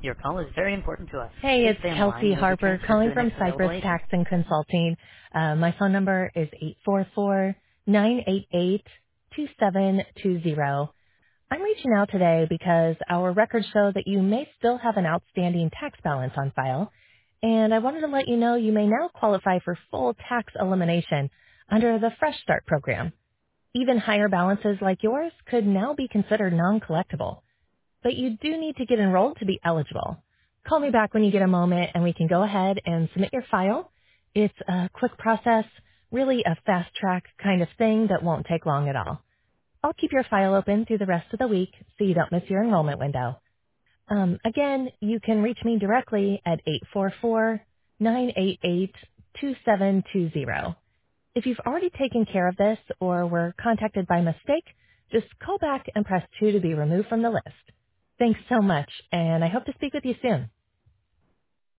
Your call is very important to us. Hey, Please it's stay on the line Kelsey and you'll be Harper transferred to calling the from next available Cypress agent. Tax and Consulting. My phone number is 844-988-2720. I'm reaching out today because our records show that you may still have an outstanding tax balance on file, and I wanted to let you know you may now qualify for full tax elimination under the Fresh Start program. Even higher balances like yours could now be considered non-collectible, but you do need to get enrolled to be eligible. Call me back when you get a moment and we can go ahead and submit your file. It's a quick process, really a fast track kind of thing that won't take long at all. I'll keep your file open through the rest of the week so you don't miss your enrollment window. Again, you can reach me directly at 844-988-2720. If you've already taken care of this or were contacted by mistake, just call back and press 2 to be removed from the list. Thanks so much, and I hope to speak with you soon.